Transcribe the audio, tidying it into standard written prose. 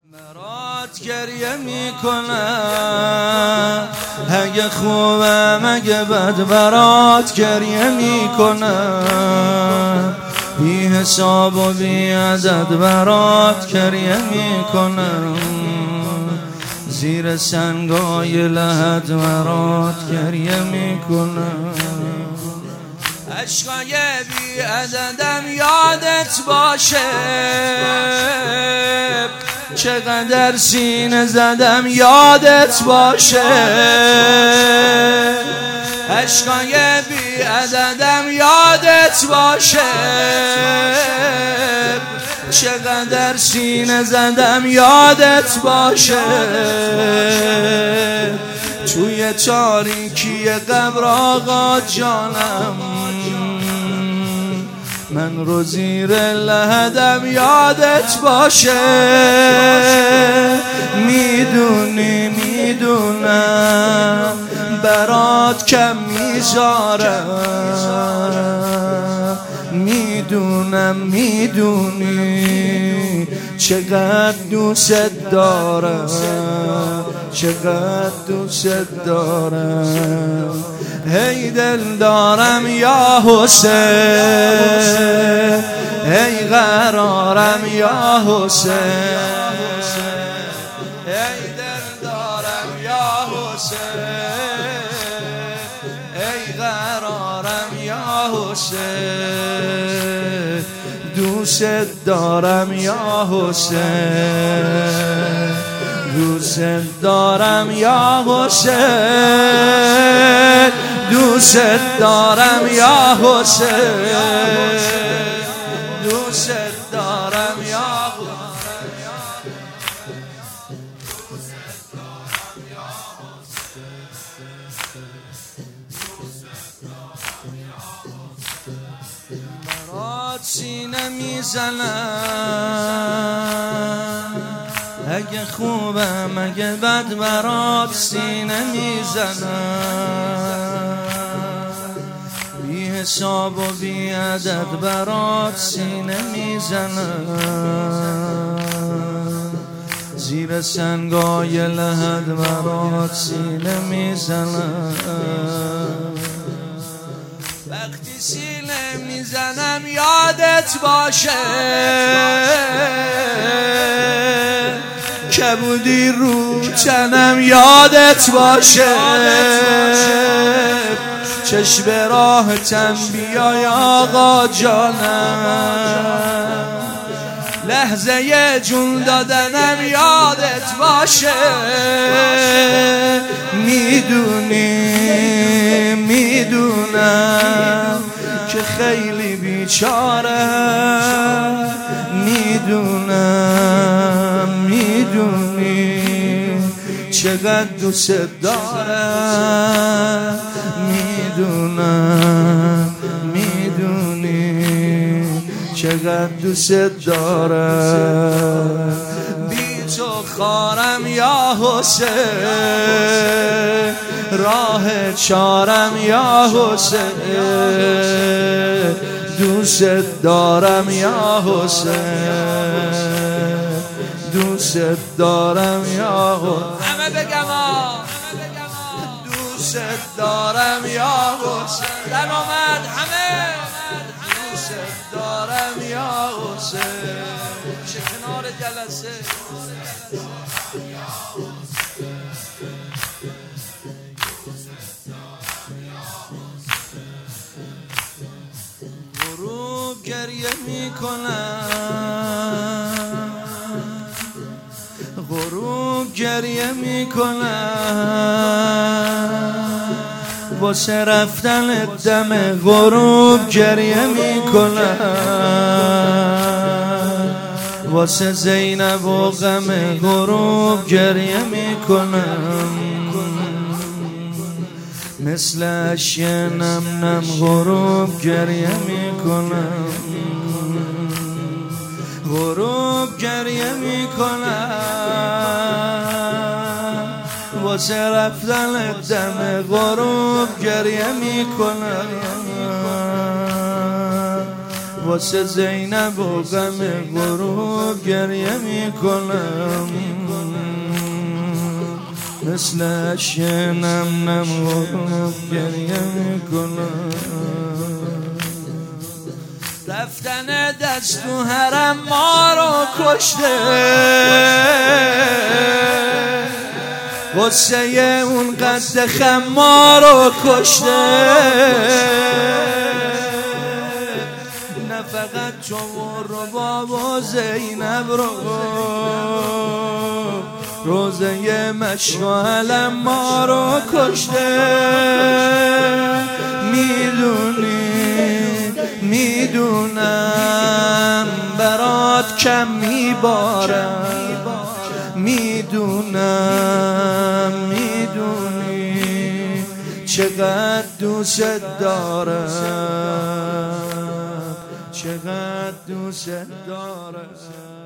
برات گریه میکنم، اگه خوبم اگه بد برات گریه میکنم، بی حساب و بی عدد برات گریه میکنم، زیر سنگای لحد برات گریه میکنم، عشقای بی عددم یادت باشه، چقدر سینه زدم یادت باشه، عشقای بی عددم یادت باشه، چقدر سینه زدم یادت باشه، توی تاریکی قبر آقا جانم، من رو زیر لحدم یادت باشه، میدونم برات کم میذارم، میدونی چقدر دوست دارم، چقدر دوست دارم، هی دل دارم یا حسین، هی قرارم یا حسین، هی دل دارم یا حسین، هی قرارم یا حسین، دوست دارم یا حسین، دوست دارم یا حسین، دوست دارم یا حسین، دوست دارم یا برات سینه میزنم، اگه خوبم اگه بد برات سینه میزنم، بی حساب و بی عدد برات سینه میزنم، زیر سنگای لحد برات سینه میزنم، وقتی سینه میزنم یادت باشه، که بودی رو تنم یادت باشه، چشم راحتم بیای آقا جانم، لحظه جون دادنم یادت باشه، میدونم که خیلی بیچاره، میدونی چقدر دوست دارم، میدونی چقدر دوست دارم، بی تو خارم یا حسین، راه چارم یا حسین، دوست دارم یا حسین، دوست دارم یا حسین، همه بگم دوست دارم یا حسین، در آمد همه، دوست دارم یا حسین، چه کنار جلسه غروب گریه میکنم، غروب گریه میکنم، واسه رفتن دم غروب گریه میکنم، واسه زینب و غم غروب گریه میکنم، مثل اشک نم نم غروب گریه میکنم، غروب گریه میکنم، واسه رفتن دم غروب گریه میکنم، واسه زینب و غم غروب گریه میکنم، مثل اشک نم نم غروب گریه میکنم. رفتن دست تو حرم ما رو کشته، غصه اون قد خم ما رو کشته. نه فقط تو و رباب و زینب رو، روزه مشعل ما رو کشته. میدونم برات کم میبارم، میدونی چقدر دوست دارم، چقدر دوست دارم.